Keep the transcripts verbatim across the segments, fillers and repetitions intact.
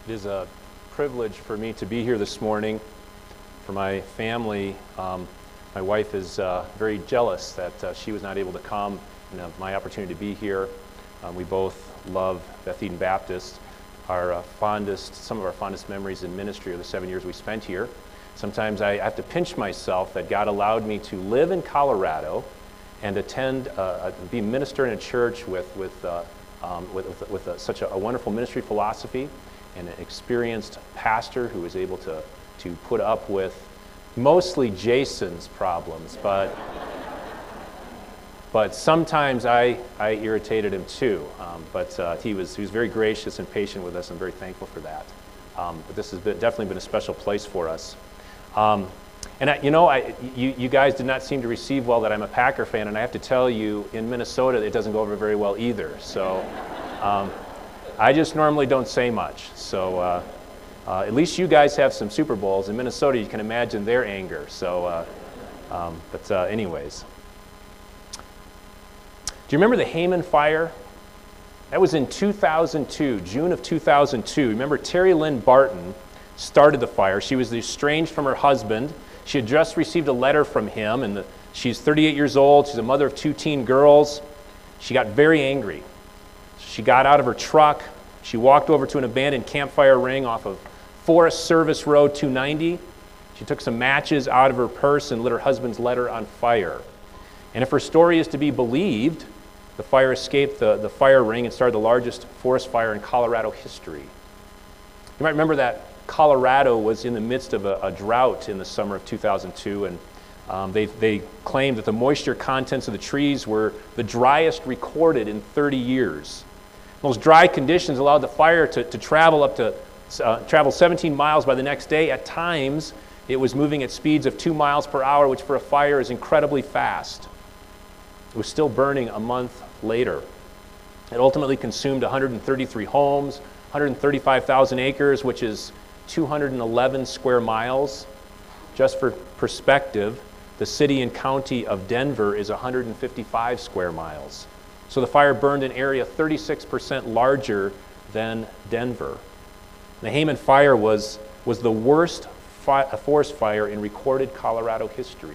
It is a privilege for me to be here this morning. For my family, um, my wife is uh, very jealous that uh, she was not able to come and have my opportunity to be here. Um, we both love Beth Eden Baptist. Our uh, fondest, some of our fondest memories in ministry are the seven years we spent here. Sometimes I have to pinch myself that God allowed me to live in Colorado and attend, uh, be minister in a church with with uh, um, with, with, with a, such a, a wonderful ministry philosophy, and an experienced pastor who was able to to put up with mostly Jason's problems, but but sometimes I I irritated him too. Um, but uh, he was he was very gracious and patient with us. I'm very thankful for that. Um, but this has been, definitely been a special place for us. Um, and I, you know, I, you, you guys did not seem to receive well that I'm a Packer fan, and I have to tell you, in Minnesota, it doesn't go over very well either. So um, I just normally don't say much. So uh, uh, at least you guys have some Super Bowls. In Minnesota, you can imagine their anger. So, uh, um, but uh, anyways. Do you remember the Haman fire? That was in two thousand two, June of two thousand two. Remember, Terry Lynn Barton started the fire. She was estranged from her husband. She had just received a letter from him, and the, she's thirty-eight years old. She's a mother of two teen girls. She got very angry. She got out of her truck. She walked over to an abandoned campfire ring off of Forest Service Road two ninety. She took some matches out of her purse and lit her husband's letter on fire. And if her story is to be believed, the fire escaped the, the fire ring and started the largest forest fire in Colorado history. You might remember that Colorado was in the midst of a, a drought in the summer of two thousand two, and um, they, they claimed that the moisture contents of the trees were the driest recorded in thirty years. Those dry conditions allowed the fire to, to travel up to uh, travel seventeen miles by the next day. At times, it was moving at speeds of two miles per hour, which for a fire is incredibly fast. It was still burning a month later. It ultimately consumed one hundred thirty-three homes, one hundred thirty-five thousand acres, which is two hundred eleven square miles. Just for perspective, the city and county of Denver is one hundred fifty-five square miles. So the fire burned an area thirty-six percent larger than Denver. The Haman fire was, was the worst fi- forest fire in recorded Colorado history.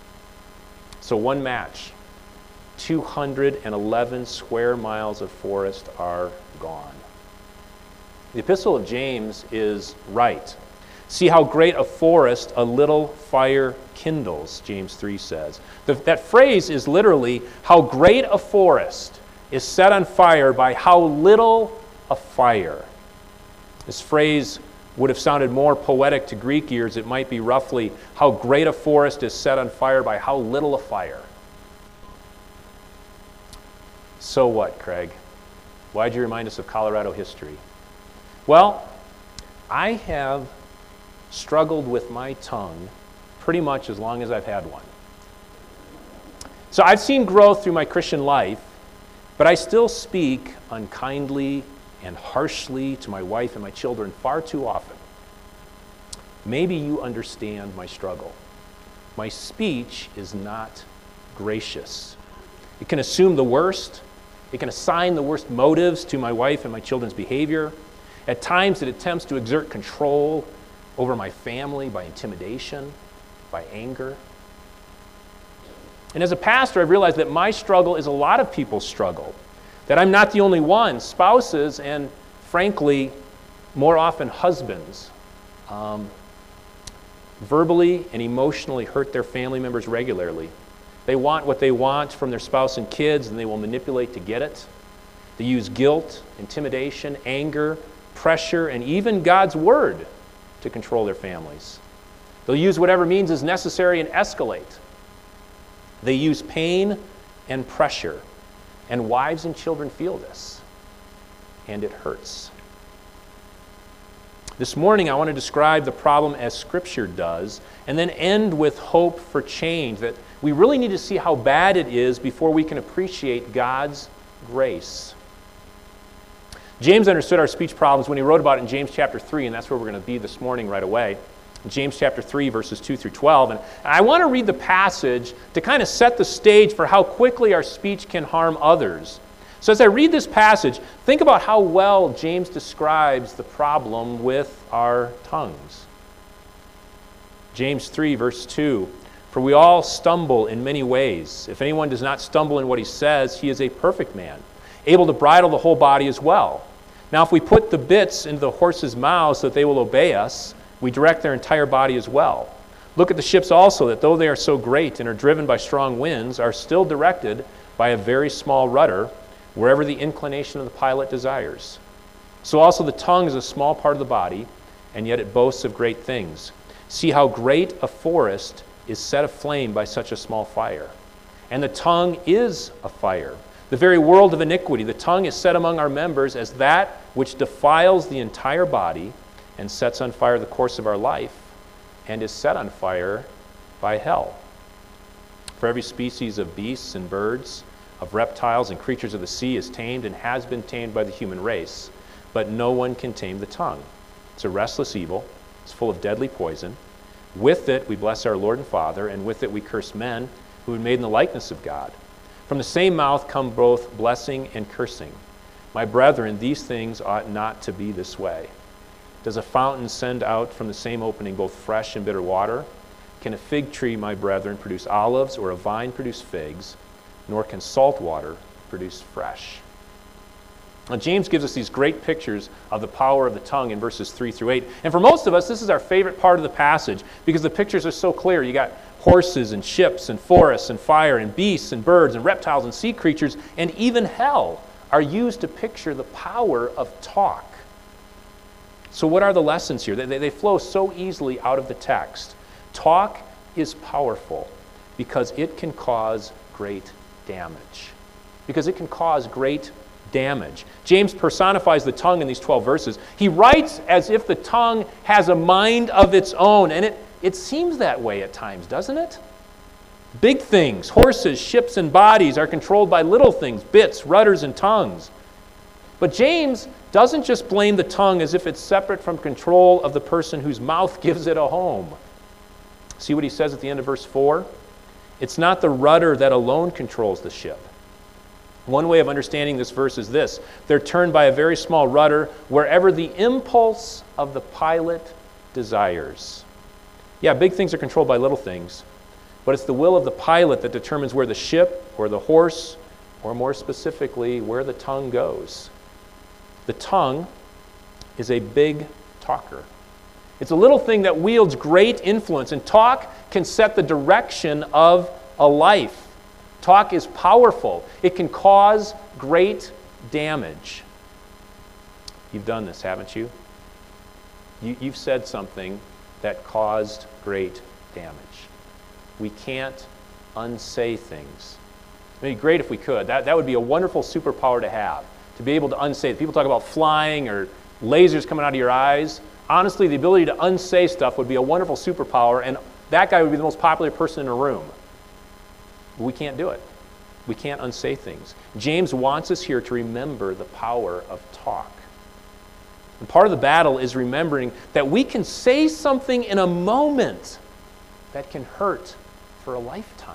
So one match, two hundred eleven square miles of forest are gone. The Epistle of James is right. See how great a forest a little fire kindles, James three says. The, that phrase is literally, how great a forest is set on fire by how little a fire. This phrase would have sounded more poetic to Greek ears. It might be roughly, how great a forest is set on fire by how little a fire. So what, Craig? Why'd you remind us of Colorado history? Well, I have struggled with my tongue pretty much as long as I've had one. So I've seen growth through my Christian life, but I still speak unkindly and harshly to my wife and my children far too often. Maybe you understand my struggle. My speech is not gracious. It can assume the worst. It can assign the worst motives to my wife and my children's behavior. At times, it attempts to exert control over my family by intimidation, by anger. And as a pastor, I've realized that my struggle is a lot of people's struggle, that I'm not the only one. Spouses and, frankly, more often husbands, um, verbally and emotionally hurt their family members regularly. They want what they want from their spouse and kids, and they will manipulate to get it. They use guilt, intimidation, anger, pressure, and even God's word to control their families. They'll use whatever means is necessary and escalate. They use pain and pressure, and wives and children feel this, and it hurts. This morning, I want to describe the problem as Scripture does, and then end with hope for change, that we really need to see how bad it is before we can appreciate God's grace. James understood our speech problems when he wrote about it in James chapter three, and that's where we're going to be this morning right away. James chapter three, verses two through twelve. And I want to read the passage to kind of set the stage for how quickly our speech can harm others. So as I read this passage, think about how well James describes the problem with our tongues. James three, verse two, "For we all stumble in many ways. If anyone does not stumble in what he says, he is a perfect man, able to bridle the whole body as well. Now if we put the bits into the horses' mouths so that they will obey us, we direct their entire body as well. Look at the ships also, that though they are so great and are driven by strong winds, are still directed by a very small rudder, wherever the inclination of the pilot desires. So also the tongue is a small part of the body, and yet it boasts of great things. See how great a forest is set aflame by such a small fire. And the tongue is a fire, the very world of iniquity. The tongue is set among our members as that which defiles the entire body and sets on fire the course of our life, and is set on fire by hell. For every species of beasts and birds, of reptiles and creatures of the sea is tamed and has been tamed by the human race, but no one can tame the tongue. It's a restless evil. It's full of deadly poison. With it we bless our Lord and Father, and with it we curse men who are made in the likeness of God. From the same mouth come both blessing and cursing. My brethren, these things ought not to be this way. Does a fountain send out from the same opening both fresh and bitter water? Can a fig tree, my brethren, produce olives, or a vine produce figs? Nor can salt water produce fresh." Now, James gives us these great pictures of the power of the tongue in verses three through eight. And for most of us, this is our favorite part of the passage because the pictures are so clear. You got horses and ships and forests and fire and beasts and birds and reptiles and sea creatures and even hell are used to picture the power of talk. So what are the lessons here? They, they flow so easily out of the text. Talk is powerful because it can cause great damage. Because it can cause great damage. James personifies the tongue in these twelve verses. He writes as if the tongue has a mind of its own, and it, it seems that way at times, doesn't it? Big things, horses, ships, and bodies are controlled by little things, bits, rudders, and tongues. But James doesn't just blame the tongue as if it's separate from control of the person whose mouth gives it a home. See what he says at the end of verse four? It's not the rudder that alone controls the ship. One way of understanding this verse is this: they're turned by a very small rudder wherever the impulse of the pilot desires. Yeah, big things are controlled by little things, but it's the will of the pilot that determines where the ship or the horse, or more specifically, where the tongue goes. The tongue is a big talker. It's a little thing that wields great influence, and talk can set the direction of a life. Talk is powerful. It can cause great damage. You've done this, haven't you? you you've said something that caused great damage. We can't unsay things. It would be great if we could. That, that would be a wonderful superpower to have, to be able to unsay. People talk about flying or lasers coming out of your eyes. Honestly, the ability to unsay stuff would be a wonderful superpower, and that guy would be the most popular person in a room. But we can't do it. We can't unsay things. James wants us here to remember the power of talk. And part of the battle is remembering that we can say something in a moment that can hurt for a lifetime.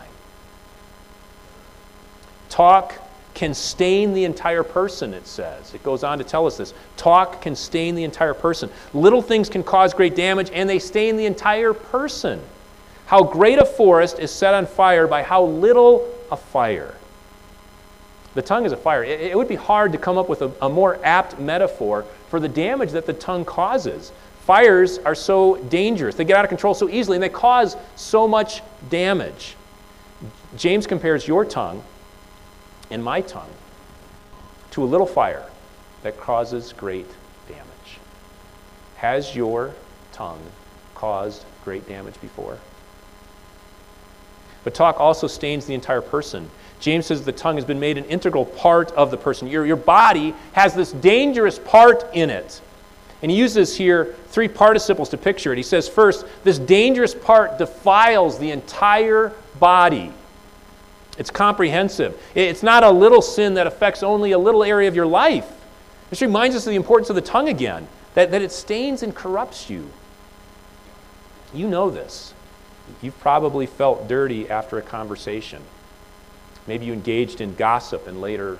Talk can stain the entire person, it says. It goes on to tell us this. Talk can stain the entire person. Little things can cause great damage, and they stain the entire person. How great a forest is set on fire by how little a fire. The tongue is a fire. It, it would be hard to come up with a, a more apt metaphor for the damage that the tongue causes. Fires are so dangerous. They get out of control so easily, and they cause so much damage. James compares your tongue and my tongue to a little fire that causes great damage. Has your tongue caused great damage before? But talk also stains the entire person. James says the tongue has been made an integral part of the person. Your, your body has this dangerous part in it. And he uses here three participles to picture it. He says, first, this dangerous part defiles the entire body. It's comprehensive. It's not a little sin that affects only a little area of your life. This reminds us of the importance of the tongue again, that, that it stains and corrupts you. You know this. You've probably felt dirty after a conversation. Maybe you engaged in gossip and later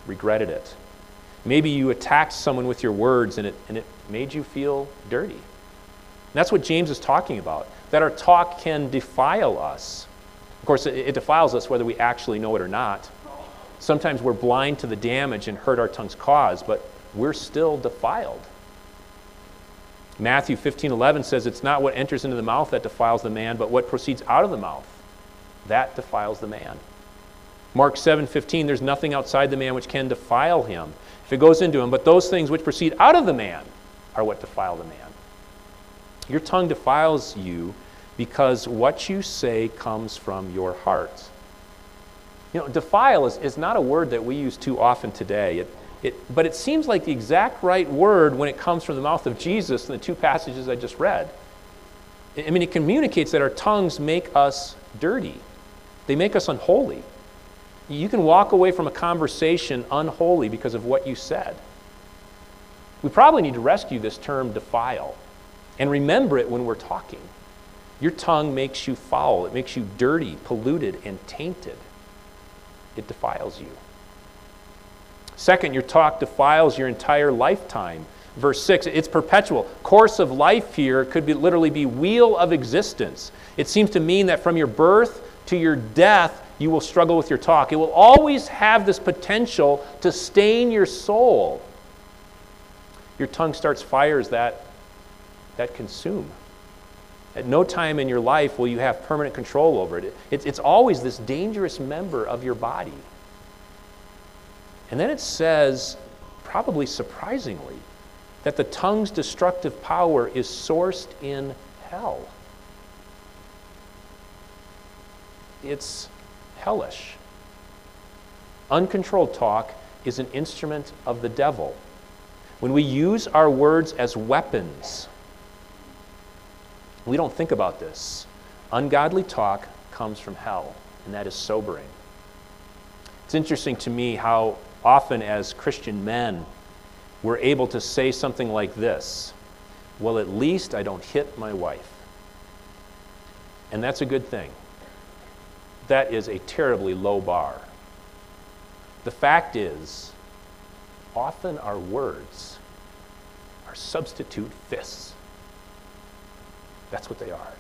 regretted it. Maybe you attacked someone with your words and it, and it made you feel dirty. And that's what James is talking about, that our talk can defile us. Of course, it, it defiles us whether we actually know it or not. Sometimes we're blind to the damage and hurt our tongues cause, but we're still defiled. Matthew fifteen eleven says, it's not what enters into the mouth that defiles the man, but what proceeds out of the mouth. That defiles the man. Mark seven fifteen, there's nothing outside the man which can defile him if it goes into him, but those things which proceed out of the man are what defile the man. Your tongue defiles you because what you say comes from your heart. You know, defile is, is not a word that we use too often today. It, it, but it seems like the exact right word when it comes from the mouth of Jesus in the two passages I just read. I mean, it communicates that our tongues make us dirty. They make us unholy. You can walk away from a conversation unholy because of what you said. We probably need to rescue this term defile and remember it when we're talking. Your tongue makes you foul. It makes you dirty, polluted, and tainted. It defiles you. Second, your talk defiles your entire lifetime. Verse six, it's perpetual. Course of life here could be, literally be wheel of existence. It seems to mean that from your birth to your death, you will struggle with your talk. It will always have this potential to stain your soul. Your tongue starts fires that, that consume. At no time in your life will you have permanent control over it. It's, it's always this dangerous member of your body. And then it says, probably surprisingly, that the tongue's destructive power is sourced in hell. It's hellish. Uncontrolled talk is an instrument of the devil. When we use our words as weapons, we don't think about this. Ungodly talk comes from hell, and that is sobering. It's interesting to me how often as Christian men we're able to say something like this, well, at least I don't hit my wife. And that's a good thing. That is a terribly low bar. The fact is, often our words are substitute fists. That's what they are.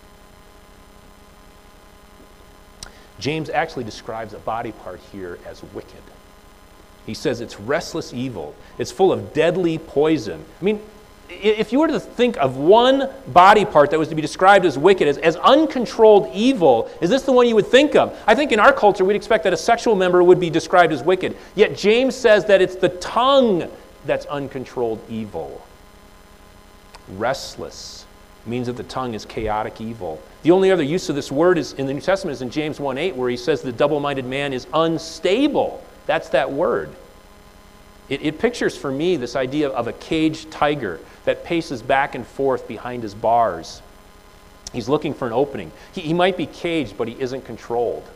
James actually describes a body part here as wicked. He says it's restless evil. It's full of deadly poison. I mean, if you were to think of one body part that was to be described as wicked, as, as uncontrolled evil, is this the one you would think of? I think in our culture we'd expect that a sexual member would be described as wicked. Yet James says that it's the tongue that's uncontrolled evil. Restless means that the tongue is chaotic evil. The only other use of this word is in the New Testament is in James one eight, where he says the double-minded man is unstable. That's that word. It, it pictures for me this idea of a caged tiger that paces back and forth behind his bars. He's looking for an opening. He, he might be caged, but he isn't controlled.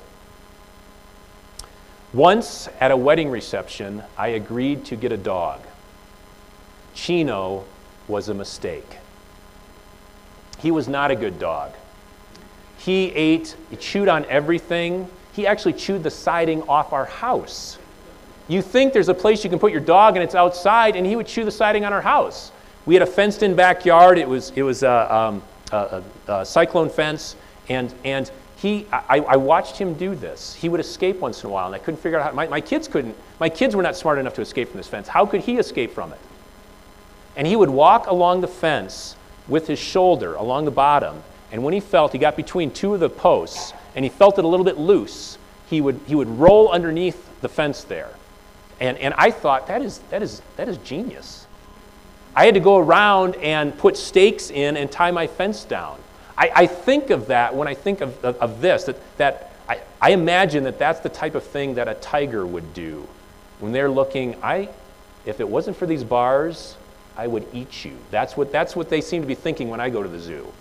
Once at a wedding reception, I agreed to get a dog. Chino was a mistake. He was not a good dog. He ate, he chewed on everything. He actually chewed the siding off our house. You think there's a place you can put your dog and it's outside, and he would chew the siding on our house. We had a fenced-in backyard. It was it was a, um, a, a, a cyclone fence, and and he I, I watched him do this. He would escape once in a while, and I couldn't figure out how. My, my kids couldn't. My kids were not smart enough to escape from this fence. How could he escape from it? And he would walk along the fence with his shoulder along the bottom, and when he felt he got between two of the posts, and he felt it a little bit loose, he would he would roll underneath the fence there. And, and I thought, that is, that, is, that is genius. I had to go around and put stakes in and tie my fence down. I, I think of that when I think of, of, of this, that, that I, I imagine that that's the type of thing that a tiger would do. When they're looking, I, if it wasn't for these bars, I would eat you. That's what, that's what they seem to be thinking when I go to the zoo.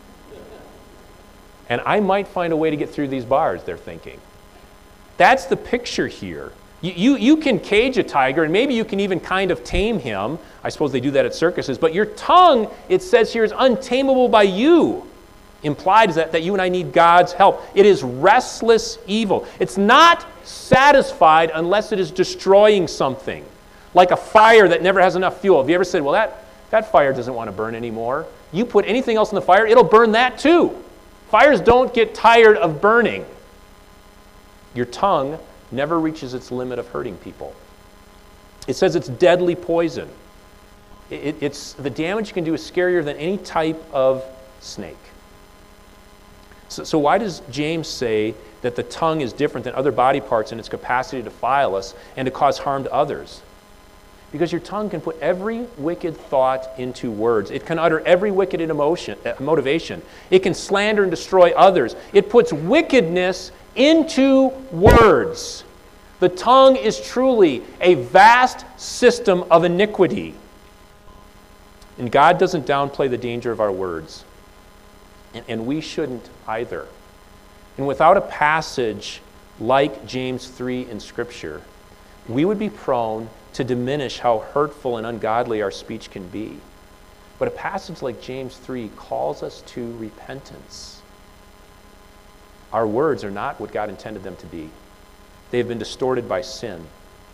And I might find a way to get through these bars, they're thinking. That's the picture here. You, you, you can cage a tiger, and maybe you can even kind of tame him. I suppose they do that at circuses. But your tongue, it says here, is untamable by you. implied is that, that you and I need God's help. It is restless evil. It's not satisfied unless it is destroying something, like a fire that never has enough fuel. Have you ever said, well, that, that fire doesn't want to burn anymore? You put anything else in the fire, it'll burn that too. Fires don't get tired of burning. Your tongue never reaches its limit of hurting people. It says it's deadly poison. It, it's, the damage you can do is scarier than any type of snake. So, so why does James say that the tongue is different than other body parts in its capacity to defile us and to cause harm to others? Because your tongue can put every wicked thought into words. It can utter every wicked emotion, uh, motivation. It can slander and destroy others. It puts wickedness into words. The tongue is truly a vast system of iniquity. And God doesn't downplay the danger of our words. And, and we shouldn't either. And without a passage like James three in Scripture, we would be prone to diminish how hurtful and ungodly our speech can be. But a passage like James three calls us to repentance. Our words are not what God intended them to be. They have been distorted by sin.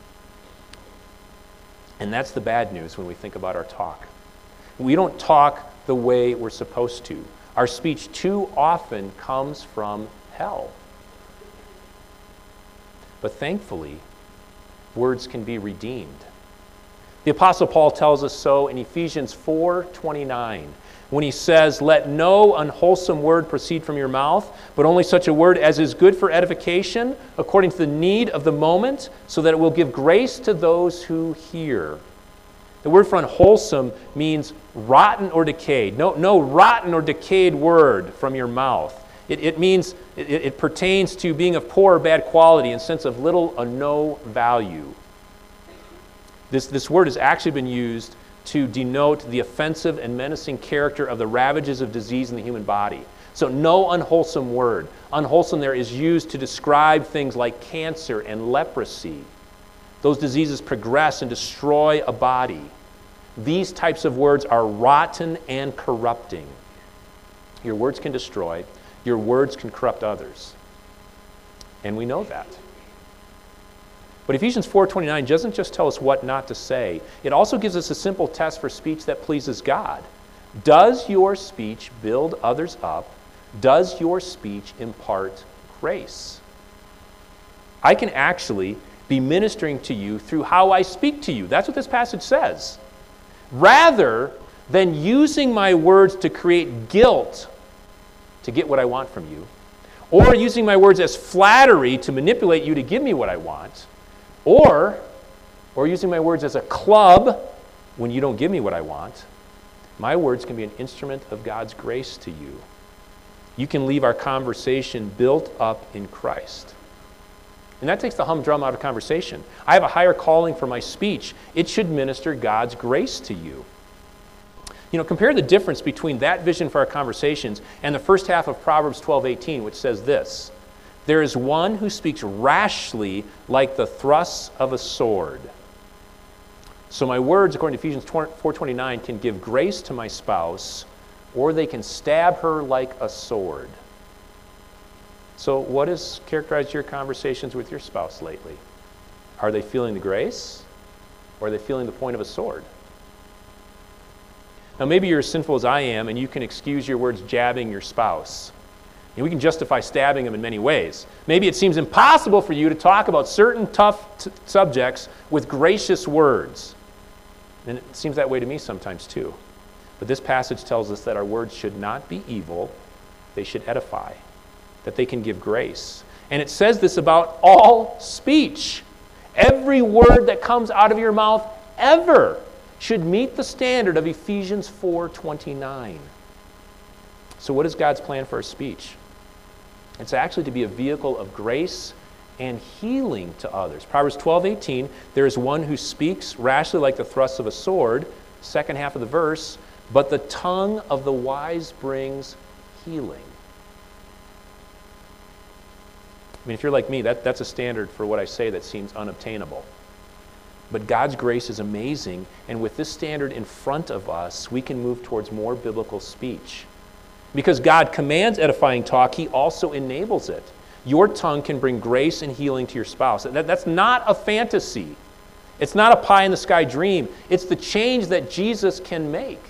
And that's the bad news when we think about our talk. We don't talk the way we're supposed to. Our speech too often comes from hell. But thankfully, words can be redeemed. The Apostle Paul tells us so in Ephesians four twenty-nine, when he says, "Let no unwholesome word proceed from your mouth, but only such a word as is good for edification, according to the need of the moment, so that it will give grace to those who hear." The word for unwholesome means rotten or decayed. No, no rotten or decayed word from your mouth. It, it means, it, it pertains to being of poor or bad quality in sense of little or no value. This, this word has actually been used to denote the offensive and menacing character of the ravages of disease in the human body. So no unwholesome word. Unwholesome there is used to describe things like cancer and leprosy. Those diseases progress and destroy a body. These types of words are rotten and corrupting. Your words can destroy. Your words can corrupt others. And we know that. But Ephesians four twenty-nine doesn't just tell us what not to say. It also gives us a simple test for speech that pleases God. Does your speech build others up? Does your speech impart grace? I can actually be ministering to you through how I speak to you. That's what this passage says. Rather than using my words to create guilt to get what I want from you, or using my words as flattery to manipulate you to give me what I want, or, or using my words as a club when you don't give me what I want, my words can be an instrument of God's grace to you. You can leave our conversation built up in Christ. And that takes the humdrum out of conversation. I have a higher calling for my speech. It should minister God's grace to you. You know, compare the difference between that vision for our conversations and the first half of Proverbs twelve eighteen, which says this: "There is one who speaks rashly like the thrusts of a sword." So my words, according to Ephesians four twenty-nine, can give grace to my spouse, or they can stab her like a sword. So what has characterized your conversations with your spouse lately? Are they feeling the grace, or are they feeling the point of a sword? Now maybe you're as sinful as I am, and you can excuse your words jabbing your spouse. And we can justify stabbing them in many ways. Maybe it seems impossible for you to talk about certain tough t- subjects with gracious words. And it seems that way to me sometimes too. But this passage tells us that our words should not be evil, they should edify, that they can give grace. And it says this about all speech. Every word that comes out of your mouth ever should meet the standard of Ephesians four twenty-nine. So what is God's plan for our speech? It's actually to be a vehicle of grace and healing to others. Proverbs twelve eighteen, "There is one who speaks rashly like the thrust of a sword," second half of the verse, "but the tongue of the wise brings healing." I mean, if you're like me, that, that's a standard for what I say that seems unobtainable. But God's grace is amazing, and with this standard in front of us, we can move towards more biblical speech. Because God commands edifying talk, he also enables it. Your tongue can bring grace and healing to your spouse. That, that's not a fantasy. It's not a pie-in-the-sky dream. It's the change that Jesus can make.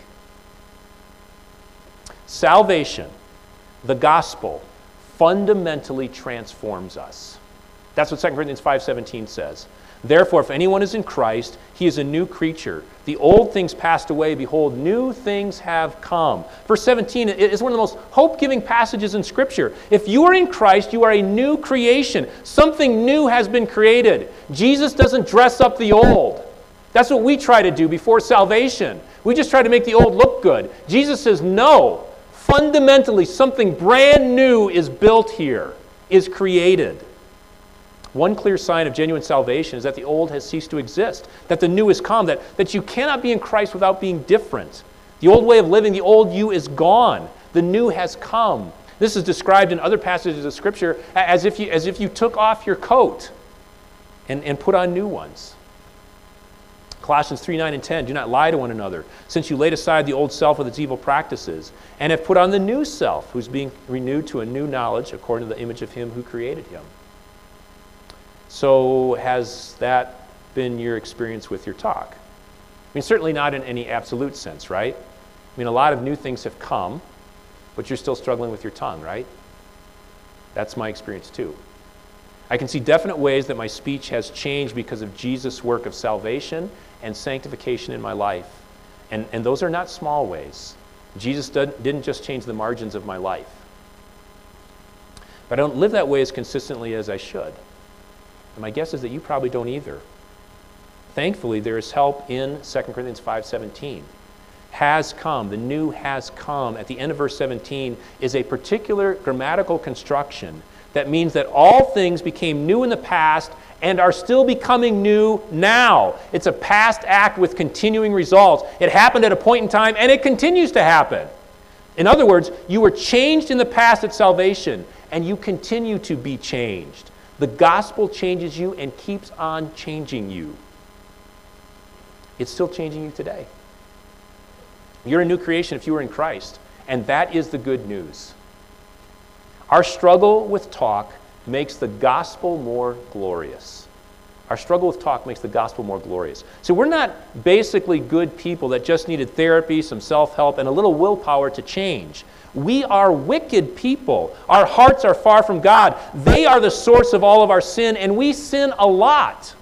Salvation, the gospel, fundamentally transforms us. That's what Second Corinthians five seventeen says. Therefore, if anyone is in Christ, he is a new creature. The old things passed away. Behold, new things have come. Verse seventeen is one of the most hope-giving passages in Scripture. If you are in Christ, you are a new creation. Something new has been created. Jesus doesn't dress up the old. That's what we try to do before salvation. We just try to make the old look good. Jesus says, no. Fundamentally, something brand new is built here, is created. One clear sign of genuine salvation is that the old has ceased to exist, that the new has come, that, that you cannot be in Christ without being different. The old way of living, the old you is gone. The new has come. This is described in other passages of Scripture as if you, as if you took off your coat and, and put on new ones. Colossians three, nine, and ten, do not lie to one another, since you laid aside the old self with its evil practices, and have put on the new self, who's being renewed to a new knowledge according to the image of him who created him. So has that been your experience with your talk? I mean, certainly not in any absolute sense, right? I mean, a lot of new things have come, but you're still struggling with your tongue, right? That's my experience too. I can see definite ways that my speech has changed because of Jesus' work of salvation and sanctification in my life. And, and those are not small ways. Jesus didn't just change the margins of my life. But I don't live that way as consistently as I should. And my guess is that you probably don't either. Thankfully, there is help in Second Corinthians five seventeen. Has come, the new has come, at the end of verse seventeen, is a particular grammatical construction that means that all things became new in the past and are still becoming new now. It's a past act with continuing results. It happened at a point in time and it continues to happen. In other words, you were changed in the past at salvation and you continue to be changed. The gospel changes you and keeps on changing you. It's still changing you today. You're a new creation if you are in Christ, and that is the good news. Our struggle with talk makes the gospel more glorious. Our struggle with talk makes the gospel more glorious. So we're not basically good people that just needed therapy, some self-help, and a little willpower to change. We are wicked people. Our hearts are far from God. They are the source of all of our sin, and we sin a lot.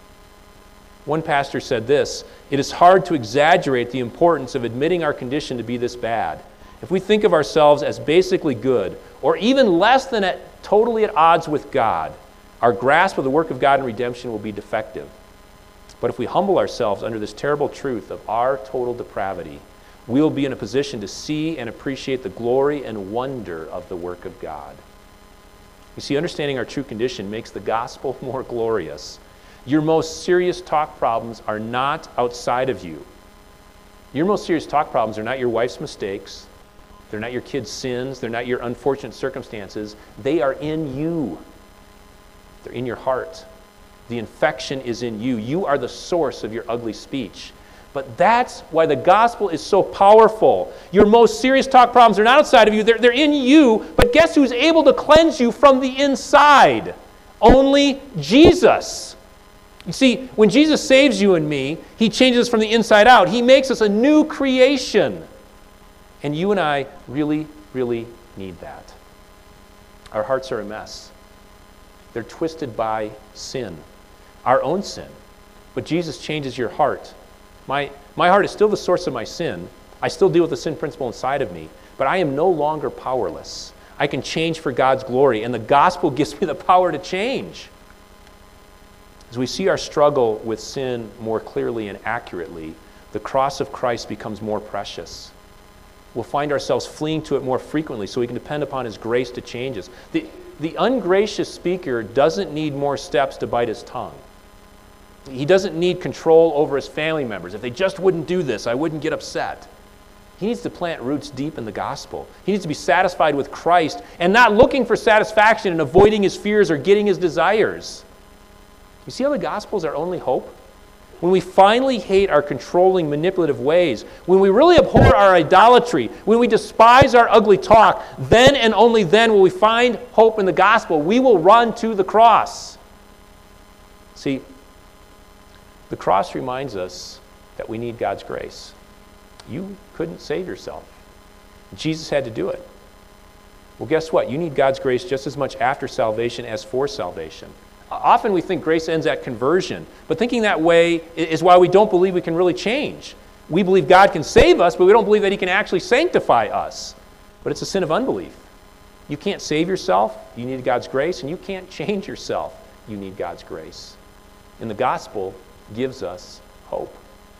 One pastor said this, "It is hard to exaggerate the importance of admitting our condition to be this bad. If we think of ourselves as basically good, or even less than at, totally at odds with God, our grasp of the work of God in redemption will be defective. But if we humble ourselves under this terrible truth of our total depravity, we will be in a position to see and appreciate the glory and wonder of the work of God." You see, understanding our true condition makes the gospel more glorious. Your most serious talk problems are not outside of you. Your most serious talk problems are not your wife's mistakes. They're not your kids' sins. They're not your unfortunate circumstances. They are in you. They're in your heart. The infection is in you. You are the source of your ugly speech. But that's why the gospel is so powerful. Your most serious talk problems are not outside of you. They're, they're in you. But guess who's able to cleanse you from the inside? Only Jesus. You see, when Jesus saves you and me, he changes us from the inside out. He makes us a new creation. And you and I really, really need that. Our hearts are a mess. They're twisted by sin, our own sin. But Jesus changes your heart. My, my heart is still the source of my sin. I still deal with the sin principle inside of me. But I am no longer powerless. I can change for God's glory. And the gospel gives me the power to change. As we see our struggle with sin more clearly and accurately, the cross of Christ becomes more precious. We'll find ourselves fleeing to it more frequently so we can depend upon his grace to change us. The, the ungracious speaker doesn't need more steps to bite his tongue. He doesn't need control over his family members. If they just wouldn't do this, I wouldn't get upset. He needs to plant roots deep in the gospel. He needs to be satisfied with Christ and not looking for satisfaction and avoiding his fears or getting his desires. You see how the gospel is our only hope? when we finally hate our controlling, manipulative ways, when we really abhor our idolatry, when we despise our ugly talk, then and only then will we find hope in the gospel. We will run to the cross. See, the cross reminds us that we need God's grace. You couldn't save yourself. Jesus had to do it. Well, guess what? You need God's grace just as much after salvation as for salvation. Often we think grace ends at conversion, but thinking that way is why we don't believe we can really change. We believe God can save us, but we don't believe that he can actually sanctify us. But it's a sin of unbelief. You can't save yourself. You need God's grace, and you can't change yourself. You need God's grace. And the gospel gives us hope.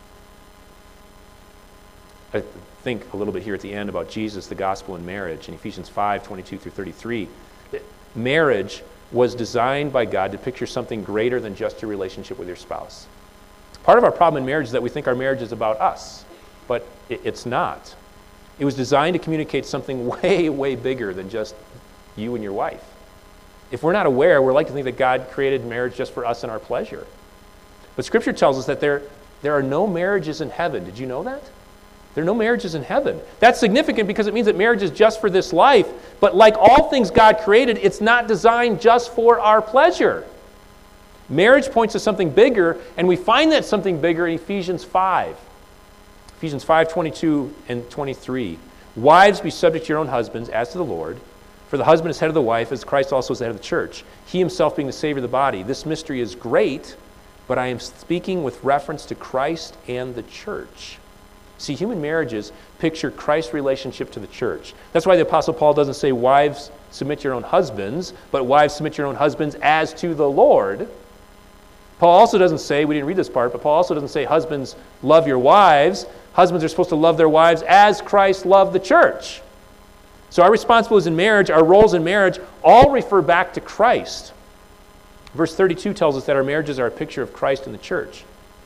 I think a little bit here at the end about Jesus, the gospel, and marriage. In Ephesians five, twenty-two through thirty-three, marriage was designed by God to picture something greater than just your relationship with your spouse. Part of our problem in marriage is that we think our marriage is about us, but it's not. It was designed to communicate something way, way bigger than just you and your wife. If we're not aware, we're like to think that God created marriage just for us and our pleasure. But Scripture tells us that there, there are no marriages in heaven. Did you know that? There are no marriages in heaven. That's significant because it means that marriage is just for this life. But like all things God created, it's not designed just for our pleasure. Marriage points to something bigger, and we find that something bigger in Ephesians five. Ephesians five, twenty-two and twenty-three. Wives, be subject to your own husbands as to the Lord. For the husband is head of the wife, as Christ also is the head of the church. He himself being the Savior of the body. This mystery is great, but I am speaking with reference to Christ and the church. See, human marriages picture Christ's relationship to the church. That's why the Apostle Paul doesn't say, wives, submit to your own husbands, but wives, submit to your own husbands as to the Lord. Paul also doesn't say, we didn't read this part, but Paul also doesn't say, husbands, love your wives. Husbands are supposed to love their wives as Christ loved the church. So our responsibilities in marriage, our roles in marriage, all refer back to Christ. Verse thirty-two tells us that our marriages are a picture of Christ and the church.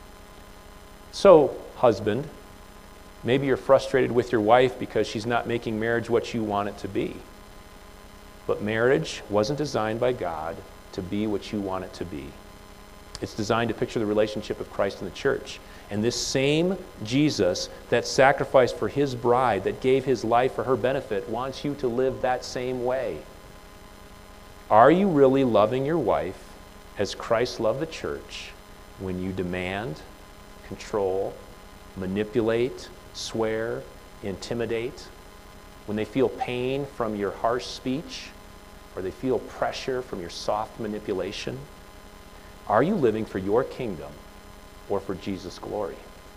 So, husband, maybe you're frustrated with your wife because she's not making marriage what you want it to be. But marriage wasn't designed by God to be what you want it to be. It's designed to picture the relationship of Christ and the church. And this same Jesus that sacrificed for his bride, that gave his life for her benefit, wants you to live that same way. Are you really loving your wife as Christ loved the church when you demand, control, manipulate, swear, intimidate, when they feel pain from your harsh speech, or they feel pressure from your soft manipulation? Are you living for your kingdom or for Jesus' glory?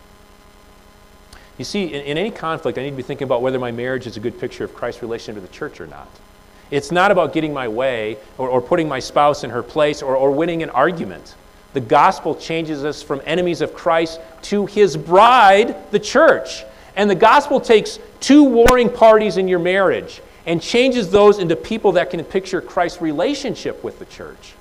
You see, in, in any conflict, I need to be thinking about whether my marriage is a good picture of Christ's relationship to the church or not. It's not about getting my way or, or putting my spouse in her place or, or winning an argument. The gospel changes us from enemies of Christ to his bride, the church. And the gospel takes two warring parties in your marriage and changes those into people that can picture Christ's relationship with the church.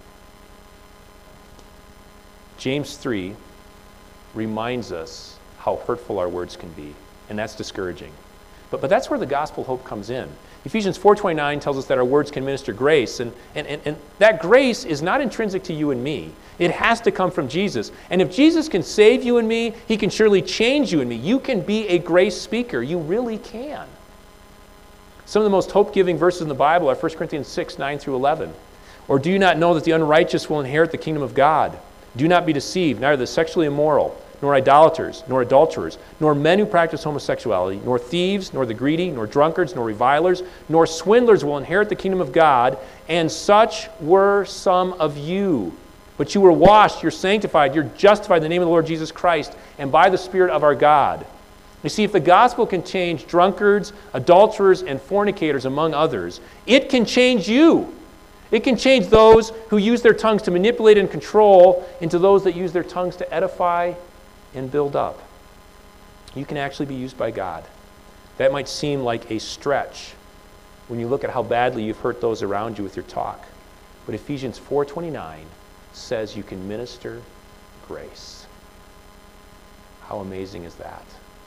James three reminds us how hurtful our words can be, and that's discouraging. But, but that's where the gospel hope comes in. Ephesians four twenty-nine tells us that our words can minister grace, and, and, and, and that grace is not intrinsic to you and me. It has to come from Jesus. And if Jesus can save you and me, he can surely change you and me. You can be a grace speaker. You really can. Some of the most hope-giving verses in the Bible are First Corinthians six, nine through eleven. Or do you not know that the unrighteous will inherit the kingdom of God? Do not be deceived, neither the sexually immoral, nor idolaters, nor adulterers, nor men who practice homosexuality, nor thieves, nor the greedy, nor drunkards, nor revilers, nor swindlers will inherit the kingdom of God. And such were some of you. But you were washed, you're sanctified, you're justified in the name of the Lord Jesus Christ, and by the Spirit of our God. You see, if the gospel can change drunkards, adulterers, and fornicators, among others, it can change you. It can change those who use their tongues to manipulate and control into those that use their tongues to edify and build up. You can actually be used by God. That might seem like a stretch when you look at how badly you've hurt those around you with your talk. But Ephesians four twenty-nine says you can minister grace. How amazing is that?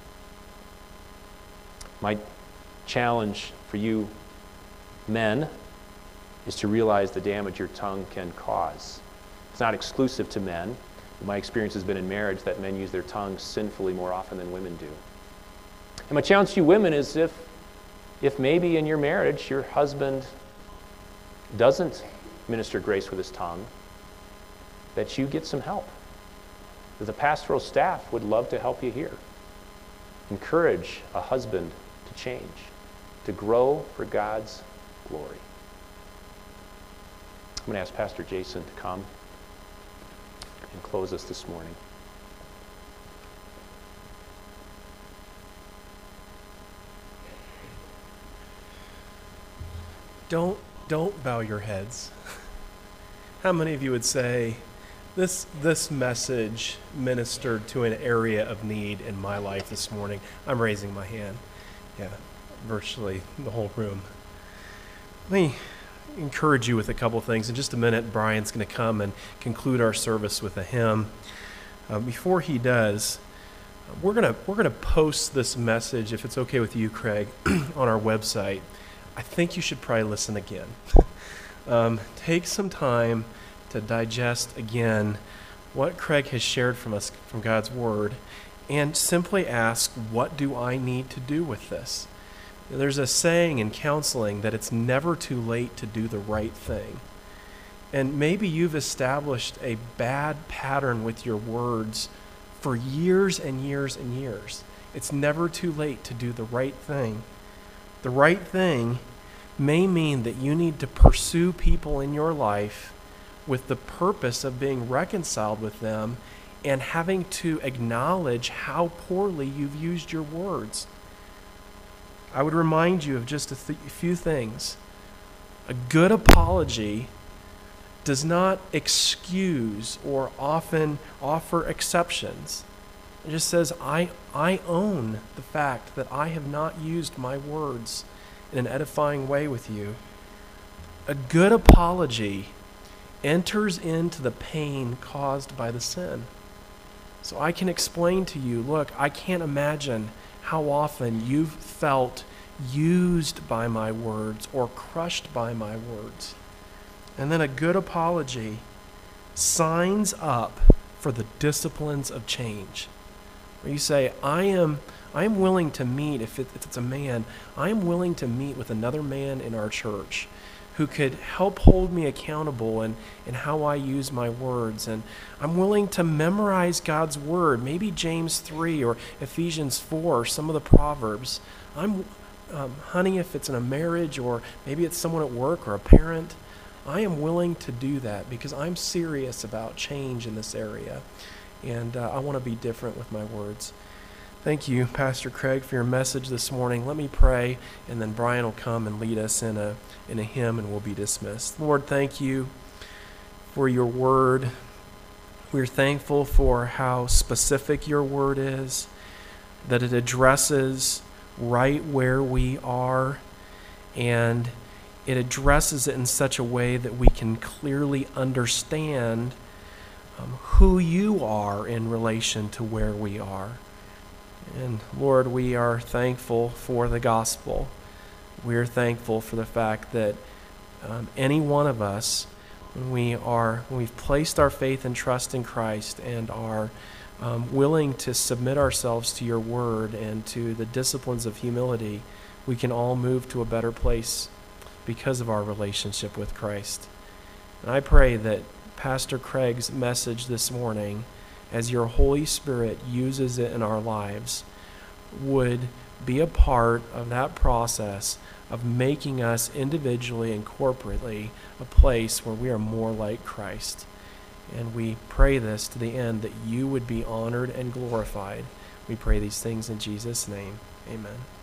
My challenge for you men is to realize the damage your tongue can cause. It's not exclusive to men, My experience has been in marriage that men use their tongues sinfully more often than women do. And my challenge to you women is if, if maybe in your marriage your husband doesn't minister grace with his tongue, that you get some help. That the pastoral staff would love to help you here. Encourage a husband to change, to grow for God's glory. I'm going to ask Pastor Jason to come and close us this morning. Don't, don't bow your heads. How many of you would say, this, this message ministered to an area of need in my life this morning? I'm raising my hand. Yeah, virtually the whole room. Let me encourage you with a couple things. In just a minute, Brian's going to come and conclude our service with a hymn. Uh, before he does, we're going to we're going to post this message, if it's okay with you, Craig, on our website. I think you should probably listen again. um, take some time to digest again what Craig has shared from us from God's Word, and simply ask, what do I need to do with this? There's a saying in counseling that it's never too late to do the right thing. And maybe you've established a bad pattern with your words for years and years and years. It's never too late to do the right thing. The right thing may mean that you need to pursue people in your life with the purpose of being reconciled with them and having to acknowledge how poorly you've used your words. I would remind you of just a th- few things. A good apology does not excuse or often offer exceptions. It just says, I, I own the fact that I have not used my words in an edifying way with you. A good apology enters into the pain caused by the sin. So I can explain to you, look, I can't imagine how often you've felt used by my words or crushed by my words. And then a good apology signs up for the disciplines of change. Where you say, I am I am willing to meet, if, it, if it's a man, I am willing to meet with another man in our church who could help hold me accountable in, in how I use my words. And I'm willing to memorize God's Word, maybe James three or Ephesians four, or some of the Proverbs. I'm, um, honey, if it's in a marriage or maybe it's someone at work or a parent, I am willing to do that because I'm serious about change in this area. And uh, I want to be different with my words. Thank you, Pastor Craig, for your message this morning. Let me pray, and then Brian will come and lead us in a in a hymn, and we'll be dismissed. Lord, thank you for your word. We're thankful for how specific your word is, that it addresses right where we are, and it addresses it in such a way that we can clearly understand um, who you are in relation to where we are. And Lord, we are thankful for the gospel. We are thankful for the fact that um, any one of us, when we are, when we've placed our faith and trust in Christ and are um, willing to submit ourselves to your word and to the disciplines of humility, we can all move to a better place because of our relationship with Christ. And I pray that Pastor Craig's message this morning, as your Holy Spirit uses it in our lives, would be a part of that process of making us individually and corporately a place where we are more like Christ. And we pray this to the end that you would be honored and glorified. We pray these things in Jesus' name. Amen.